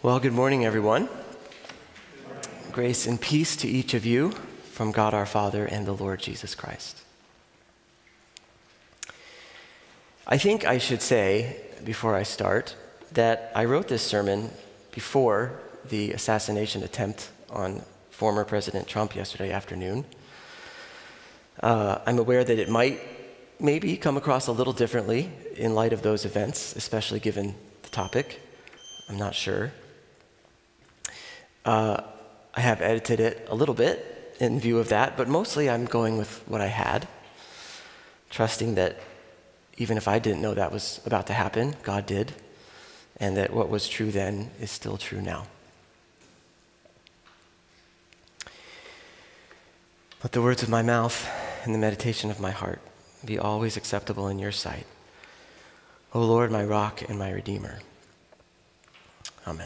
Well, good morning, everyone. Grace and peace to each of you from God our Father and the Lord Jesus Christ. I think I should say, before I start, that I wrote this sermon before the assassination attempt on former President Trump yesterday afternoon. I'm aware that it might maybe come across a little differently in light of those events, especially given the topic. I'm not sure. I have edited it a little bit in view of that, but mostly I'm going with what I had, trusting that even if I didn't know that was about to happen, God did, and that what was true then is still true now. Let the words of my mouth and the meditation of my heart be always acceptable in your sight, O Lord, my rock and my redeemer. Amen.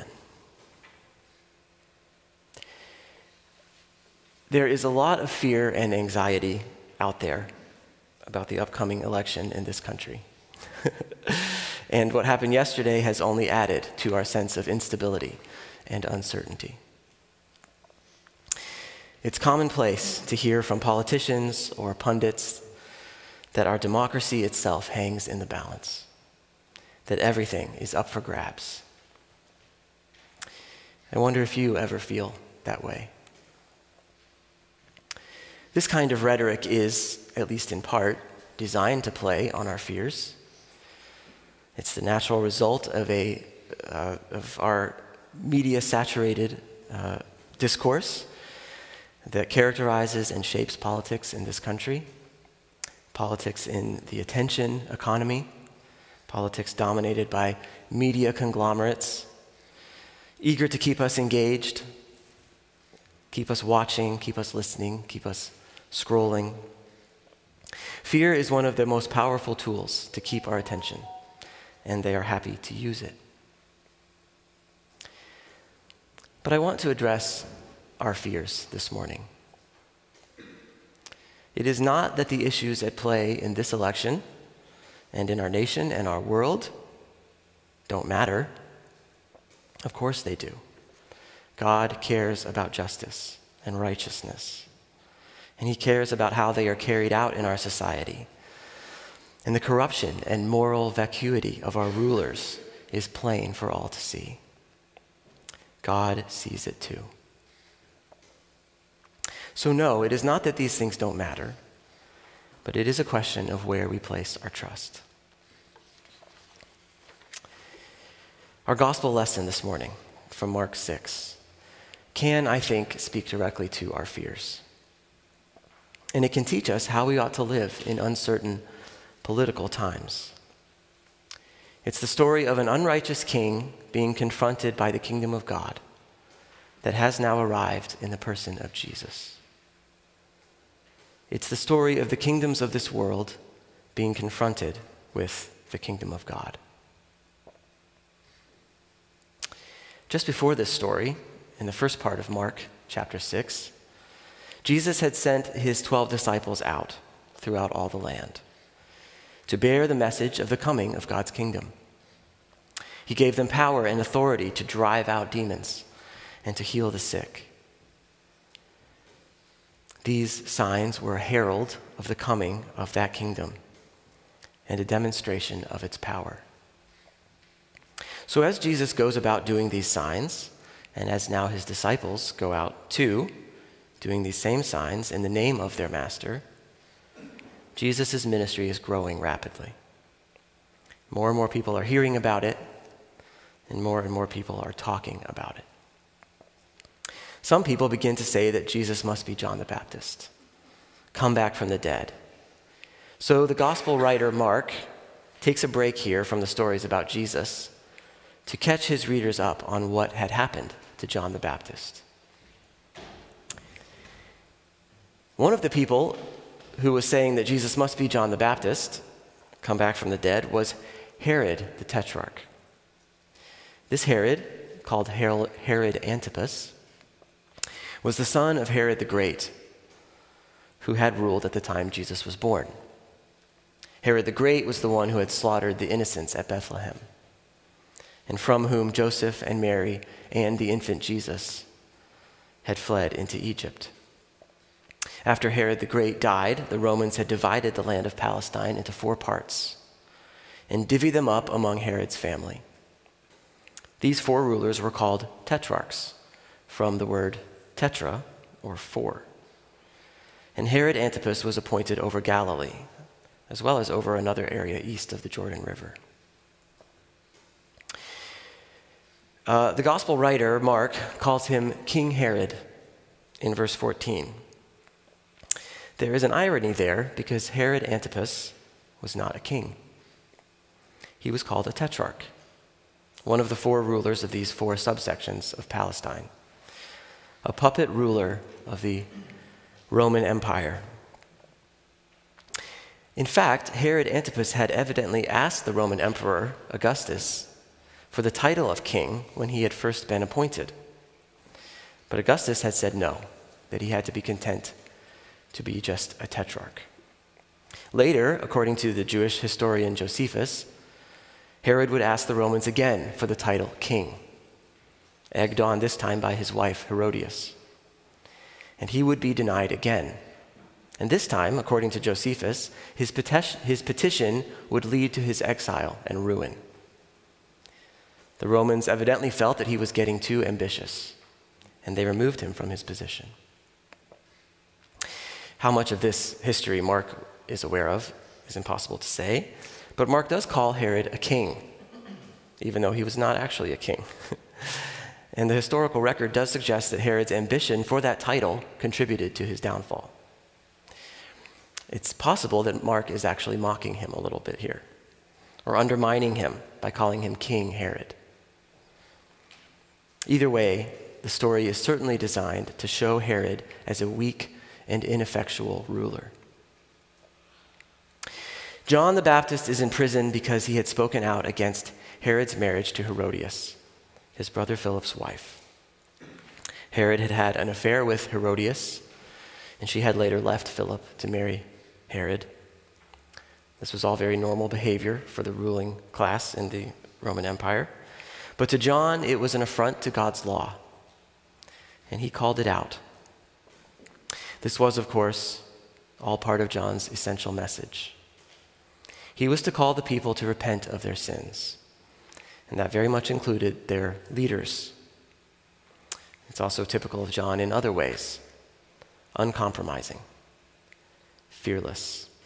There is a lot of fear and anxiety out there about the upcoming election in this country. And what happened yesterday has only added to our sense of instability and uncertainty. It's commonplace to hear from politicians or pundits that our democracy itself hangs in the balance, that everything is up for grabs. I wonder if you ever feel that way. This kind of rhetoric is, at least in part, designed to play on our fears. It's the natural result of our media-saturated discourse that characterizes and shapes politics in this country, politics in the attention economy, politics dominated by media conglomerates, eager to keep us engaged, keep us watching, keep us listening, keep us scrolling. Fear is one of the most powerful tools to keep our attention, and they are happy to use it. But I want to address our fears this morning. It is not that the issues at play in this election and in our nation and our world don't matter. Of course they do. God cares about justice and righteousness, and he cares about how they are carried out in our society. And the corruption and moral vacuity of our rulers is plain for all to see. God sees it too. So no, it is not that these things don't matter, but it is a question of where we place our trust. Our gospel lesson this morning from Mark 6 can, I think, speak directly to our fears. And it can teach us how we ought to live in uncertain political times. It's the story of an unrighteous king being confronted by the kingdom of God that has now arrived in the person of Jesus. It's the story of the kingdoms of this world being confronted with the kingdom of God. Just before this story, in the first part of Mark chapter 6, Jesus had sent his 12 disciples out throughout all the land to bear the message of the coming of God's kingdom. He gave them power and authority to drive out demons and to heal the sick. These signs were a herald of the coming of that kingdom and a demonstration of its power. So as Jesus goes about doing these signs, and as now his disciples go out too, doing these same signs in the name of their master, Jesus' ministry is growing rapidly. More and more people are hearing about it, and more people are talking about it. Some people begin to say that Jesus must be John the Baptist, come back from the dead. So the gospel writer Mark takes a break here from the stories about Jesus to catch his readers up on what had happened to John the Baptist. One of the people who was saying that Jesus must be John the Baptist, come back from the dead, was Herod the Tetrarch. This Herod, called Herod Antipas, was the son of Herod the Great, who had ruled at the time Jesus was born. Herod the Great was the one who had slaughtered the innocents at Bethlehem. and from whom Joseph and Mary and the infant Jesus had fled into Egypt. After Herod the Great died, the Romans had divided the land of Palestine into 4 parts and divvied them up among Herod's family. These 4 rulers were called tetrarchs, from the word tetra, or 4. And Herod Antipas was appointed over Galilee, as well as over another area east of the Jordan River. The gospel writer, Mark, calls him King Herod in verse 14. There is an irony there because Herod Antipas was not a king. He was called a tetrarch, one of the 4 rulers of these 4 subsections of Palestine, a puppet ruler of the Roman Empire. In fact, Herod Antipas had evidently asked the Roman Emperor Augustus for the title of king when he had first been appointed. But Augustus had said no, that he had to be content to be just a tetrarch. Later, according to the Jewish historian Josephus, Herod would ask the Romans again for the title king, egged on this time by his wife Herodias. And he would be denied again. And this time, according to Josephus, his petition would lead to his exile and ruin. The Romans evidently felt that he was getting too ambitious, and they removed him from his position. How much of this history Mark is aware of is impossible to say, but Mark does call Herod a king, even though he was not actually a king. And the historical record does suggest that Herod's ambition for that title contributed to his downfall. It's possible that Mark is actually mocking him a little bit here, or undermining him by calling him King Herod. Either way, the story is certainly designed to show Herod as a weak and ineffectual ruler. John the Baptist is in prison because he had spoken out against Herod's marriage to Herodias, his brother Philip's wife. Herod had had an affair with Herodias, and she had later left Philip to marry Herod. This was all very normal behavior for the ruling class in the Roman Empire. But to John, it was an affront to God's law, and he called it out. This was, of course, all part of John's essential message. He was to call the people to repent of their sins, and that very much included their leaders. It's also typical of John in other ways: uncompromising, fearless.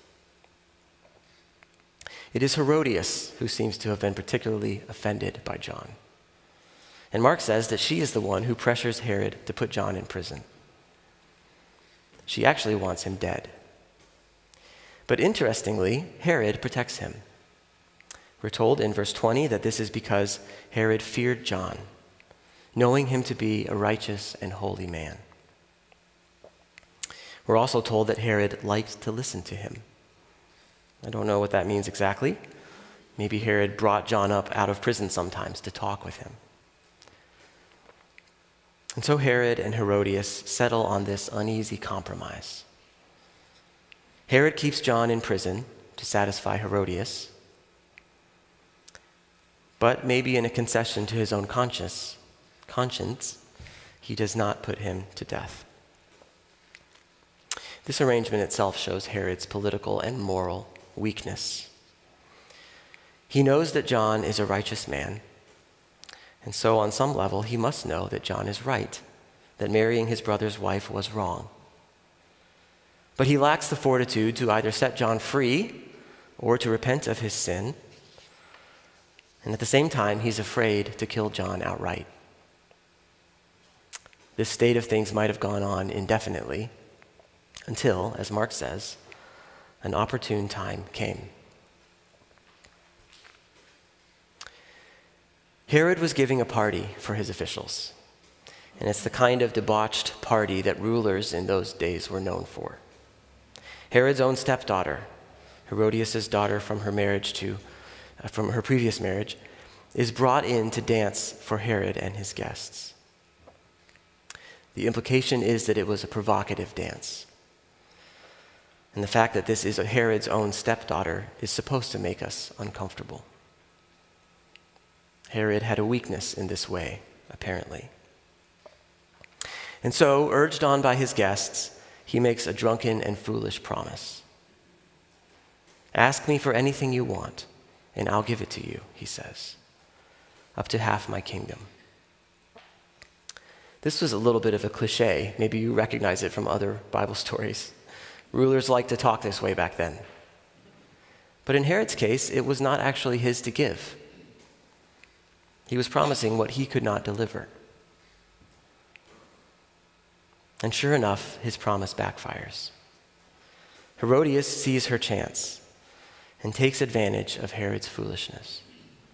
It is Herodias who seems to have been particularly offended by John. And Mark says that she is the one who pressures Herod to put John in prison. She actually wants him dead. But interestingly, Herod protects him. We're told in verse 20 that this is because Herod feared John, knowing him to be a righteous and holy man. We're also told that Herod liked to listen to him. I don't know what that means exactly. Maybe Herod brought John up out of prison sometimes to talk with him. And so Herod and Herodias settle on this uneasy compromise. Herod keeps John in prison to satisfy Herodias, but maybe in a concession to his own conscience, he does not put him to death. This arrangement itself shows Herod's political and moral weakness. He knows that John is a righteous man, and so on some level he must know that John is right, that marrying his brother's wife was wrong. But he lacks the fortitude to either set John free or to repent of his sin, and at the same time he's afraid to kill John outright. This state of things might have gone on indefinitely until, as Mark says, an opportune time came. Herod was giving a party for his officials, and it's the kind of debauched party that rulers in those days were known for. Herod's own stepdaughter, Herodias' daughter from her previous marriage, is brought in to dance for Herod and his guests. The implication is that it was a provocative dance. And the fact that this is Herod's own stepdaughter is supposed to make us uncomfortable. Herod had a weakness in this way, apparently. And so, urged on by his guests, he makes a drunken and foolish promise. "Ask me for anything you want, and I'll give it to you," he says, "up to half my kingdom." This was a little bit of a cliche. Maybe you recognize it from other Bible stories. Rulers liked to talk this way back then. But in Herod's case, it was not actually his to give. He was promising what he could not deliver. And sure enough, his promise backfires. Herodias sees her chance and takes advantage of Herod's foolishness.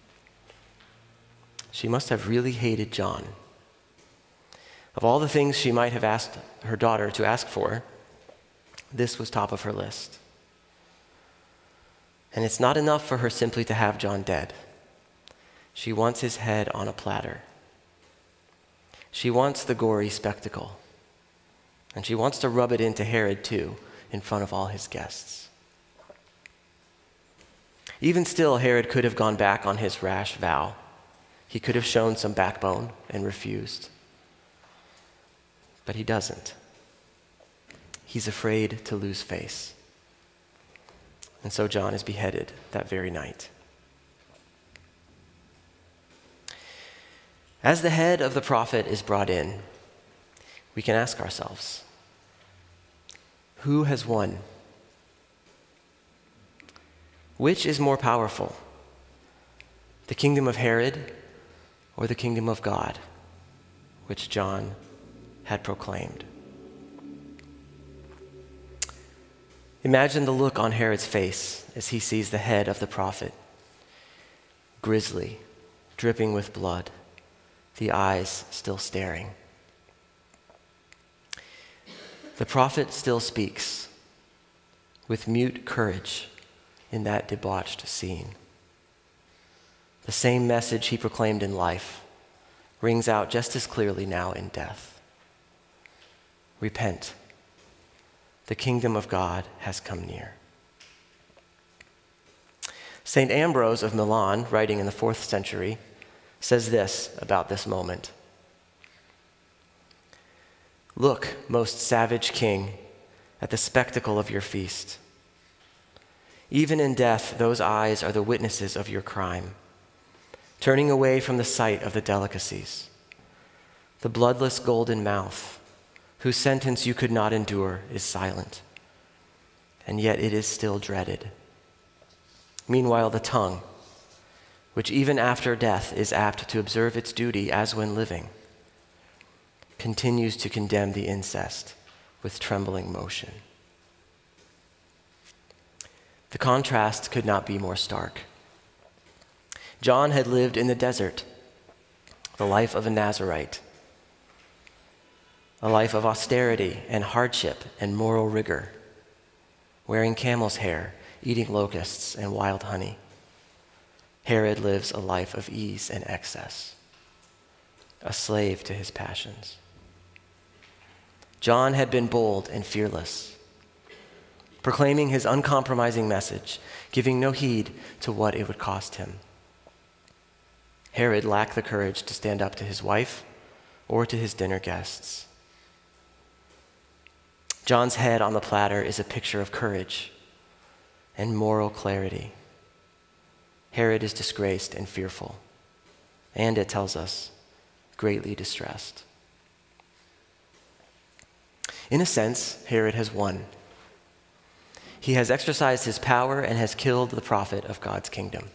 She must have really hated John. Of all the things she might have asked her daughter to ask for, this was top of her list. And it's not enough for her simply to have John dead. She wants his head on a platter. She wants the gory spectacle. And she wants to rub it into Herod too, in front of all his guests. Even still, Herod could have gone back on his rash vow. He could have shown some backbone and refused. But he doesn't. He's afraid to lose face. And so John is beheaded that very night. As the head of the prophet is brought in, we can ask ourselves, who has won? Which is more powerful, the kingdom of Herod or the kingdom of God, which John had proclaimed? Imagine the look on Herod's face as he sees the head of the prophet, grisly, dripping with blood, the eyes still staring. The prophet still speaks with mute courage in that debauched scene. The same message he proclaimed in life rings out just as clearly now in death. Repent. The kingdom of God has come near. St. Ambrose of Milan, writing in the 4th century, says this about this moment. "Look, most savage king, at the spectacle of your feast. Even in death, those eyes are the witnesses of your crime, turning away from the sight of the delicacies. The bloodless golden mouth, whose sentence you could not endure, is silent, and yet it is still dreaded. Meanwhile, the tongue, which even after death is apt to observe its duty as when living, continues to condemn the incest with trembling motion." The contrast could not be more stark. John had lived in the desert, the life of a Nazirite, a life of austerity and hardship and moral rigor, wearing camel's hair, eating locusts and wild honey. Herod lives a life of ease and excess, a slave to his passions. John had been bold and fearless, proclaiming his uncompromising message, giving no heed to what it would cost him. Herod lacked the courage to stand up to his wife or to his dinner guests. John's head on the platter is a picture of courage and moral clarity. Herod is disgraced and fearful, and it tells us, greatly distressed. In a sense, Herod has won. He has exercised his power and has killed the prophet of God's kingdom.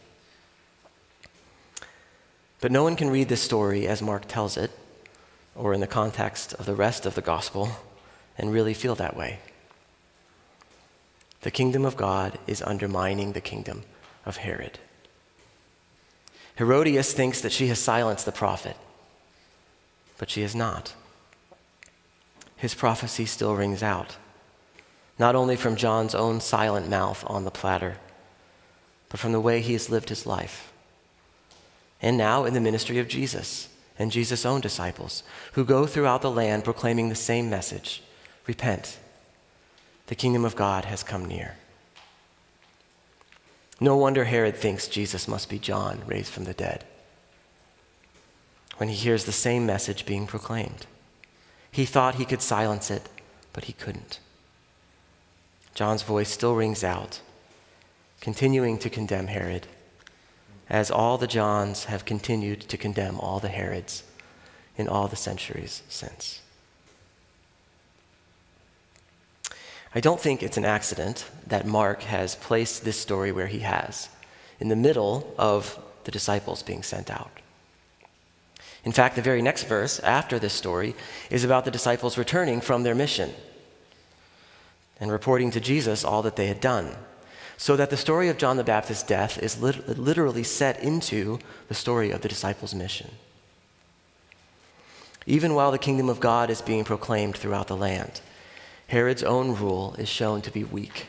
But no one can read this story as Mark tells it, or in the context of the rest of the gospel, and really feel that way. The kingdom of God is undermining the kingdom of Herod. Herodias thinks that she has silenced the prophet, but she has not. His prophecy still rings out, not only from John's own silent mouth on the platter, but from the way he has lived his life. And now in the ministry of Jesus and Jesus' own disciples, who go throughout the land proclaiming the same message: repent, the kingdom of God has come near. No wonder Herod thinks Jesus must be John, raised from the dead. when he hears the same message being proclaimed. He thought he could silence it, but he couldn't. John's voice still rings out, continuing to condemn Herod, as all the Johns have continued to condemn all the Herods in all the centuries since. I don't think it's an accident that Mark has placed this story where he has, in the middle of the disciples being sent out. In fact, the very next verse after this story is about the disciples returning from their mission and reporting to Jesus all that they had done, so that the story of John the Baptist's death is literally set into the story of the disciples' mission. Even while the kingdom of God is being proclaimed throughout the land, Herod's own rule is shown to be weak.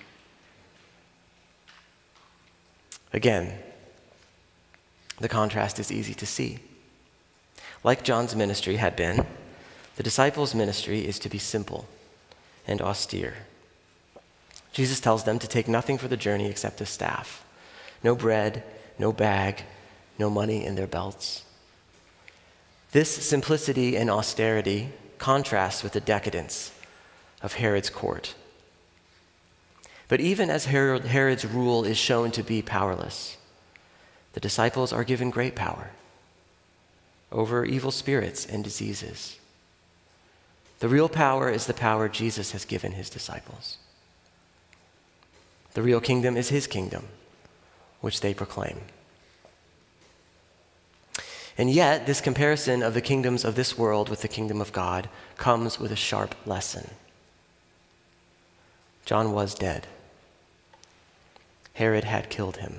Again, the contrast is easy to see. Like John's ministry had been, the disciples' ministry is to be simple and austere. Jesus tells them to take nothing for the journey except a staff. No bread, no bag, no money in their belts. This simplicity and austerity contrasts with the decadence of Herod's court. But even as Herod's rule is shown to be powerless, the disciples are given great power over evil spirits and diseases. The real power is the power Jesus has given his disciples. The real kingdom is his kingdom, which they proclaim. And yet, this comparison of the kingdoms of this world with the kingdom of God comes with a sharp lesson. John was dead. Herod had killed him.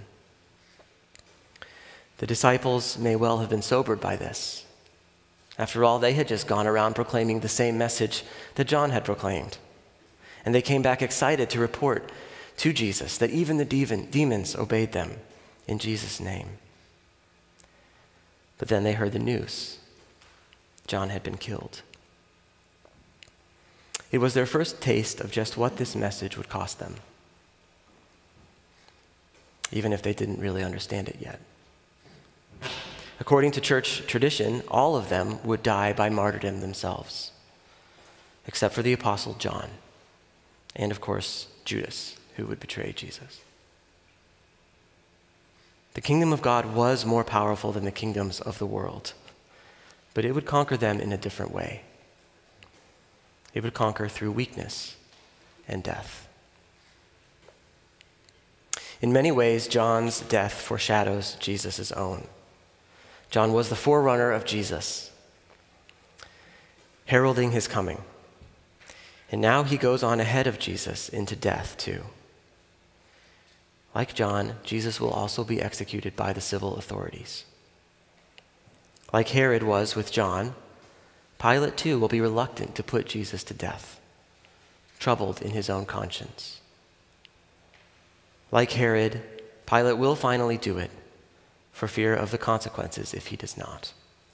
The disciples may well have been sobered by this. After all, they had just gone around proclaiming the same message that John had proclaimed. And they came back excited to report to Jesus that even the demons obeyed them in Jesus' name. But then they heard the news. John had been killed. It was their first taste of just what this message would cost them, even if they didn't really understand it yet. According to church tradition, all of them would die by martyrdom themselves, except for the apostle John, and of course, Judas, who would betray Jesus. The kingdom of God was more powerful than the kingdoms of the world, but it would conquer them in a different way. It would conquer through weakness and death. In many ways, John's death foreshadows Jesus' own. John was the forerunner of Jesus, heralding his coming. And now he goes on ahead of Jesus into death too. Like John, Jesus will also be executed by the civil authorities. Like Herod was with John, Pilate too will be reluctant to put Jesus to death, troubled in his own conscience. Like Herod, Pilate will finally do it for fear of the consequences if he does not.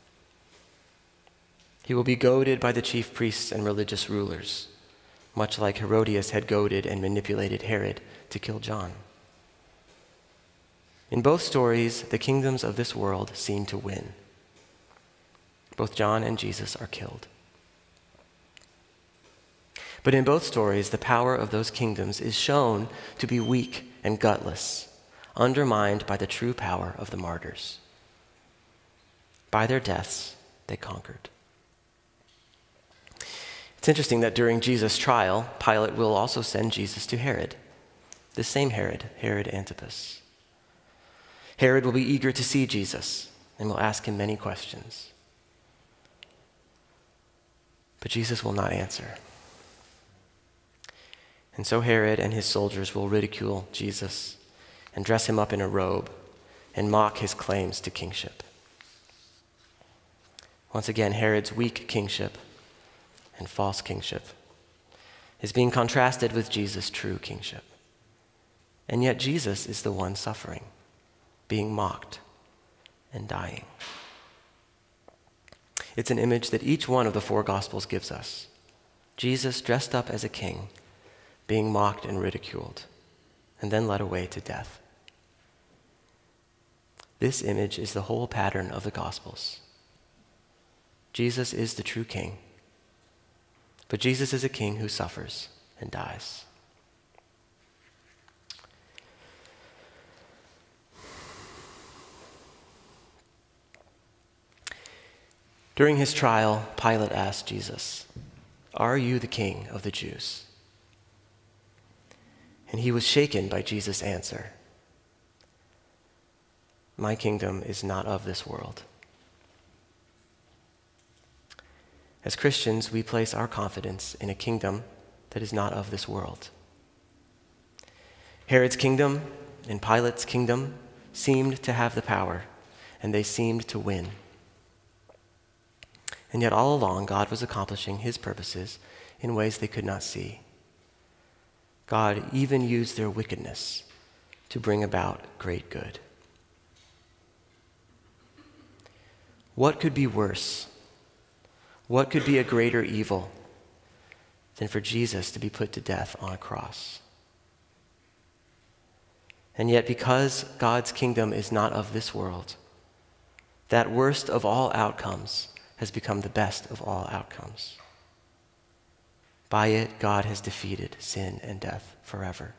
He will be goaded by the chief priests and religious rulers, much like Herodias had goaded and manipulated Herod to kill John. In both stories, the kingdoms of this world seem to win. Both John and Jesus are killed. But in both stories, the power of those kingdoms is shown to be weak and gutless, undermined by the true power of the martyrs. By their deaths, they conquered. It's interesting that during Jesus' trial, Pilate will also send Jesus to Herod, the same Herod, Herod Antipas. Herod will be eager to see Jesus and will ask him many questions. But Jesus will not answer. And so Herod and his soldiers will ridicule Jesus and dress him up in a robe and mock his claims to kingship. Once again, Herod's weak kingship and false kingship is being contrasted with Jesus' true kingship. And yet Jesus is the one suffering, being mocked and dying. It's an image that each one of the four Gospels gives us. Jesus dressed up as a king, being mocked and ridiculed, and then led away to death. This image is the whole pattern of the Gospels. Jesus is the true king. But Jesus is a king who suffers and dies. During his trial, Pilate asked Jesus, "Are you the king of the Jews?" And he was shaken by Jesus' answer, "My kingdom is not of this world." As Christians, we place our confidence in a kingdom that is not of this world. Herod's kingdom and Pilate's kingdom seemed to have the power, and they seemed to win. And yet all along, God was accomplishing his purposes in ways they could not see. God even used their wickedness to bring about great good. What could be worse? What could be a greater evil than for Jesus to be put to death on a cross? And yet, because God's kingdom is not of this world, that worst of all outcomes has become the best of all outcomes. By it, God has defeated sin and death forever.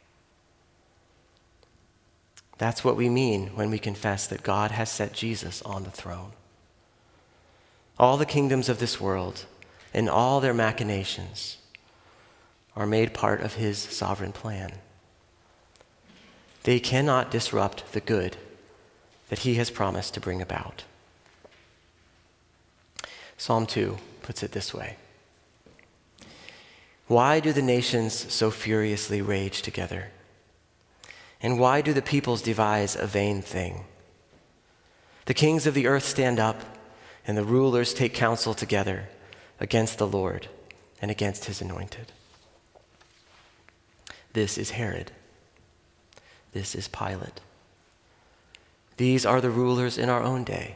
That's what we mean when we confess that God has set Jesus on the throne. All the kingdoms of this world and all their machinations are made part of his sovereign plan. They cannot disrupt the good that he has promised to bring about. Psalm 2 puts it this way: "Why do the nations so furiously rage together? And why do the peoples devise a vain thing? The kings of the earth stand up, and the rulers take counsel together against the Lord and against his anointed." This is Herod. This is Pilate. These are the rulers in our own day.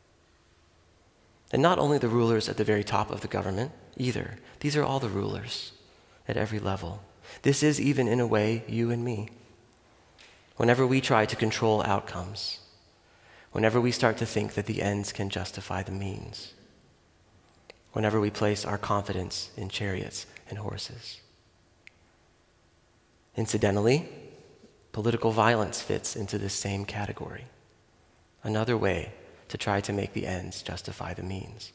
And not only the rulers at the very top of the government either. These are all the rulers at every level. This is even, in a way, you and me. Whenever we try to control outcomes, whenever we start to think that the ends can justify the means, whenever we place our confidence in chariots and horses. Incidentally, political violence fits into this same category. Another way to try to make the ends justify the means.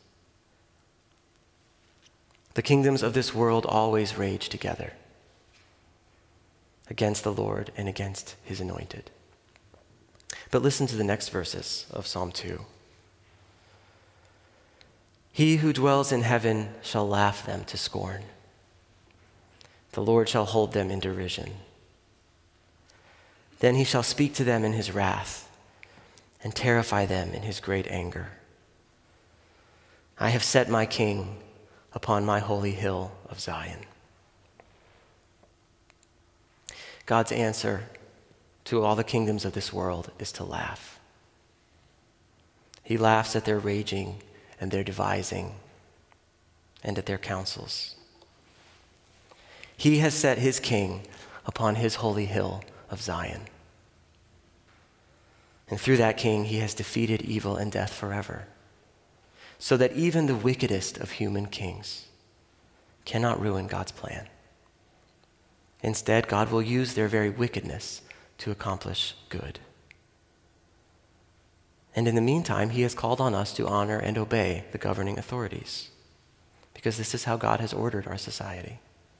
The kingdoms of this world always rage together against the Lord and against his anointed. But listen to the next verses of Psalm 2. "He who dwells in heaven shall laugh them to scorn. The Lord shall hold them in derision. Then he shall speak to them in his wrath and terrify them in his great anger. I have set my king upon my holy hill of Zion." God's answer to all the kingdoms of this world is to laugh. He laughs at their raging and their devising and at their counsels. He has set his king upon his holy hill of Zion. And through that king, he has defeated evil and death forever, so that even the wickedest of human kings cannot ruin God's plan. Instead, God will use their very wickedness to accomplish good. And in the meantime, he has called on us to honor and obey the governing authorities, because this is how God has ordered our society.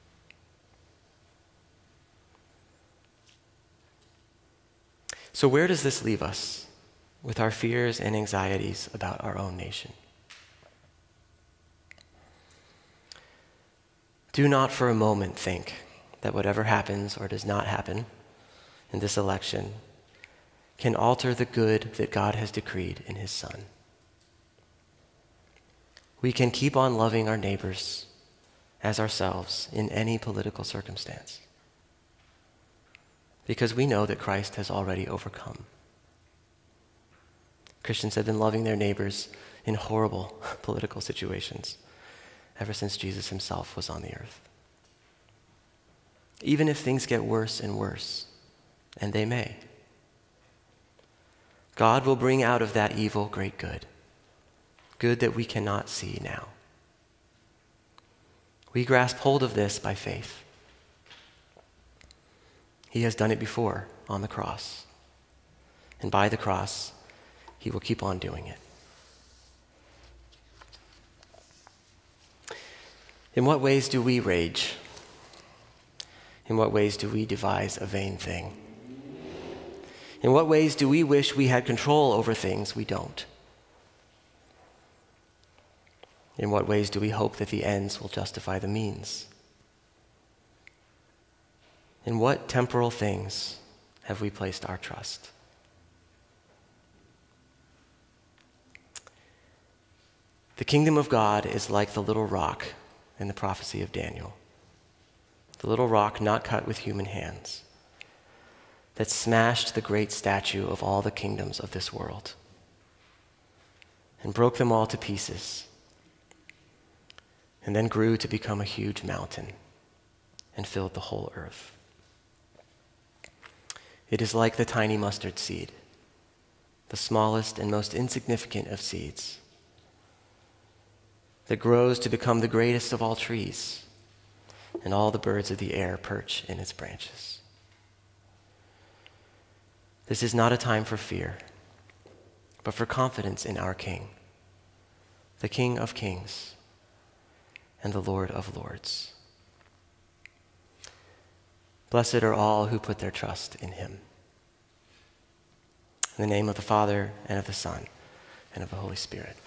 So where does this leave us with our fears and anxieties about our own nation? Do not for a moment think that whatever happens or does not happen in this election can alter the good that God has decreed in his Son. We can keep on loving our neighbors as ourselves in any political circumstance, because we know that Christ has already overcome. Christians have been loving their neighbors in horrible political situations ever since Jesus himself was on the earth. Even if things get worse and worse, and they may, God will bring out of that evil great good good that we cannot see now. We grasp hold of this by faith. He has done it before on the cross. And by the cross, he will keep on doing it. In what ways do we rage? In what ways do we devise a vain thing? In what ways do we wish we had control over things we don't? In what ways do we hope that the ends will justify the means? In what temporal things have we placed our trust? The kingdom of God is like the little rock in the prophecy of Daniel. The little rock not cut with human hands that smashed the great statue of all the kingdoms of this world and broke them all to pieces, and then grew to become a huge mountain and filled the whole earth. It is like the tiny mustard seed, the smallest and most insignificant of seeds, that grows to become the greatest of all trees, and all the birds of the air perch in its branches. This is not a time for fear, but for confidence in our King, the King of kings and the Lord of lords. Blessed are all who put their trust in him. In the name of the Father, and of the Son, and of the Holy Spirit.